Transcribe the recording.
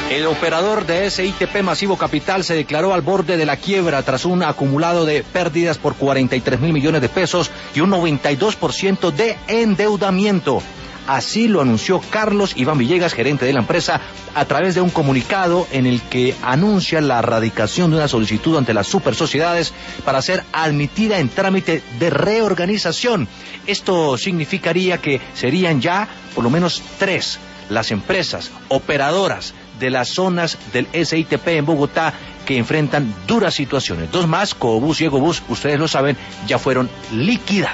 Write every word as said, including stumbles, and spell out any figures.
El operador de S I T P Masivo Capital se declaró al borde de la quiebra tras un acumulado de pérdidas por cuarenta y tres mil millones de pesos y un noventa y dos por ciento de endeudamiento. Así lo anunció Carlos Iván Villegas, gerente de la empresa, a través de un comunicado en el que anuncia la radicación de una solicitud ante las supersociedades para ser admitida en trámite de reorganización. Esto significaría que serían ya por lo menos tres las empresas operadoras de las zonas del S I T P en Bogotá que enfrentan duras situaciones. Dos más, Cobus y Egobus, ustedes lo saben, ya fueron liquidadas.